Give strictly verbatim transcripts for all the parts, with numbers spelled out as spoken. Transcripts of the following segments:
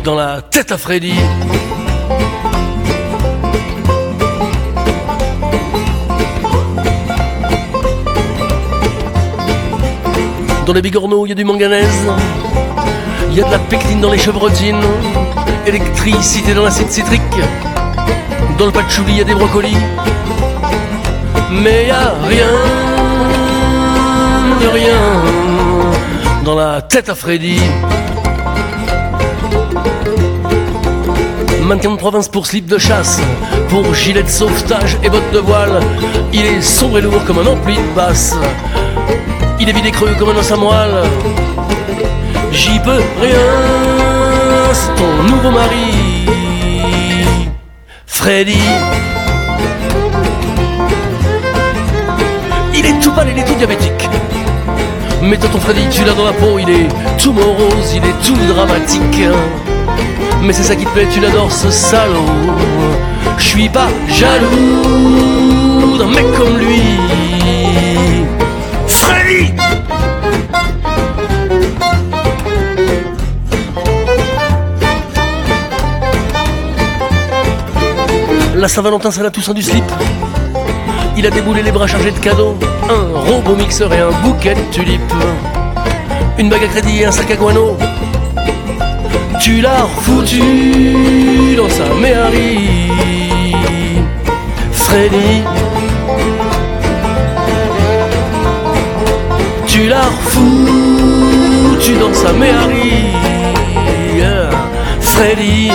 dans la tête à Freddy. Dans les bigorneaux, il y a du manganèse, il y a de la pectine dans les chevrotines, électricité dans l'acide citrique, dans le patchouli, il y a des brocolis, mais il n'y a rien de rien dans la tête à Freddy. Mannequin de province pour slip de chasse, pour gilet de sauvetage et bottes de voile. Il est sombre et lourd comme un ampli de basse, il est vide et creux comme un os à moelle. J'y peux rien, c'est ton nouveau mari, Freddy. Il est tout pâle, il est tout diabétique, mais tonton Freddy, tu l'as dans la peau. Il est tout morose, il est tout dramatique, mais c'est ça qui te plaît, tu l'adores ce salaud. Je suis pas jaloux d'un mec comme lui, Freddy. La Saint-Valentin, c'est la Toussaint du slip. Il a déboulé les bras chargés de cadeaux, un robot mixeur et un bouquet de tulipes, une bague à crédit et un sac à guano. Tu l'as refoutu dans sa Méhari, Freddy. Tu l'as refoutu dans sa Méhari, Freddy.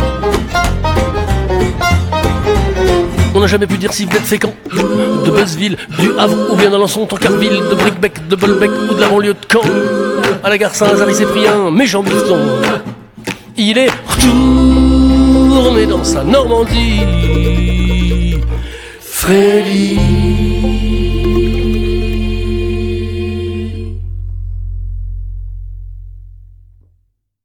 On n'a jamais pu dire si vous êtes fécamp de Buzzville, du Havre ou bien d'Alençon, Tancarville, de Bricbec, de Bolbec ou de la banlieue de Caen. À la gare Saint-Lazare-Cyprien, méchant bifton, il est retourné dans sa Normandie, Freddy.